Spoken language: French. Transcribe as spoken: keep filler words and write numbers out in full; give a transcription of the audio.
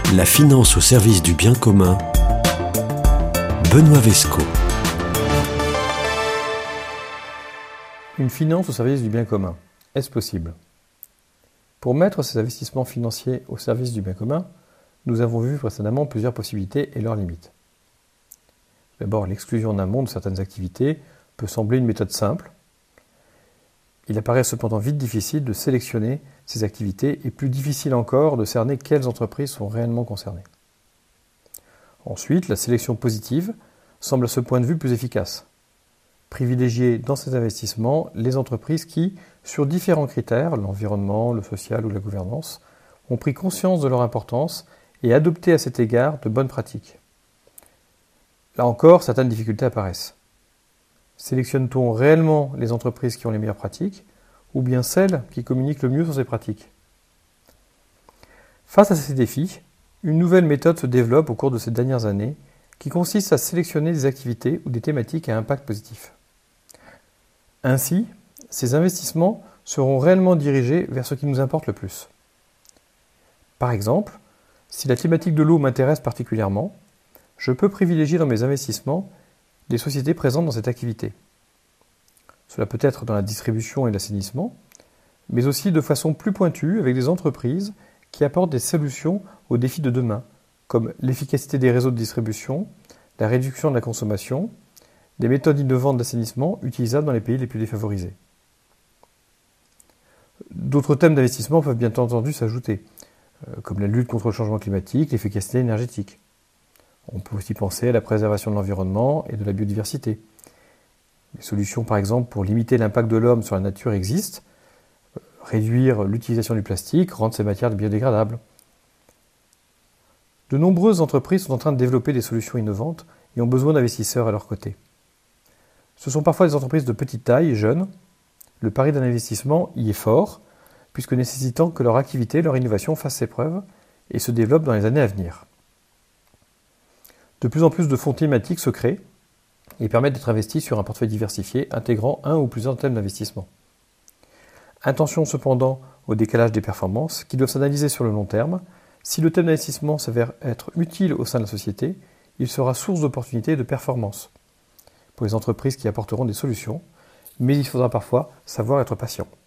La finance au service du bien commun. Benoît Vesco. Une finance au service du bien commun, est-ce possible? Pour mettre ces investissements financiers au service du bien commun, nous avons vu précédemment plusieurs possibilités et leurs limites. D'abord, l'exclusion en amont de certaines activités peut sembler une méthode simple. Il apparaît cependant vite difficile de sélectionner ces activités et plus difficile encore de cerner quelles entreprises sont réellement concernées. Ensuite, la sélection positive semble à ce point de vue plus efficace. Privilégier dans ces investissements les entreprises qui, sur différents critères, l'environnement, le social ou la gouvernance, ont pris conscience de leur importance et adopté à cet égard de bonnes pratiques. Là encore, certaines difficultés apparaissent. Sélectionne-t-on réellement les entreprises qui ont les meilleures pratiques ou bien celles qui communiquent le mieux sur ces pratiques? Face à ces défis, une nouvelle méthode se développe au cours de ces dernières années qui consiste à sélectionner des activités ou des thématiques à impact positif. Ainsi, ces investissements seront réellement dirigés vers ce qui nous importe le plus. Par exemple, si la thématique de l'eau m'intéresse particulièrement, je peux privilégier dans mes investissements des sociétés présentes dans cette activité. Cela peut être dans la distribution et l'assainissement, mais aussi de façon plus pointue avec des entreprises qui apportent des solutions aux défis de demain, comme l'efficacité des réseaux de distribution, la réduction de la consommation, des méthodes innovantes d'assainissement utilisables dans les pays les plus défavorisés. D'autres thèmes d'investissement peuvent bien entendu s'ajouter, comme la lutte contre le changement climatique, l'efficacité énergétique. On peut aussi penser à la préservation de l'environnement et de la biodiversité. Des solutions, par exemple, pour limiter l'impact de l'homme sur la nature existent, réduire l'utilisation du plastique, rendre ces matières biodégradables. De nombreuses entreprises sont en train de développer des solutions innovantes et ont besoin d'investisseurs à leur côté. Ce sont parfois des entreprises de petite taille et jeunes. Le pari d'un investissement y est fort, puisque nécessitant que leur activité, leur innovation fassent ses preuves et se développent dans les années à venir. De plus en plus de fonds thématiques se créent et permettent d'être investis sur un portefeuille diversifié intégrant un ou plusieurs thèmes d'investissement. Attention cependant au décalage des performances qui doivent s'analyser sur le long terme. Si le thème d'investissement s'avère être utile au sein de la société, il sera source d'opportunités et de performances pour les entreprises qui apporteront des solutions, mais il faudra parfois savoir être patient.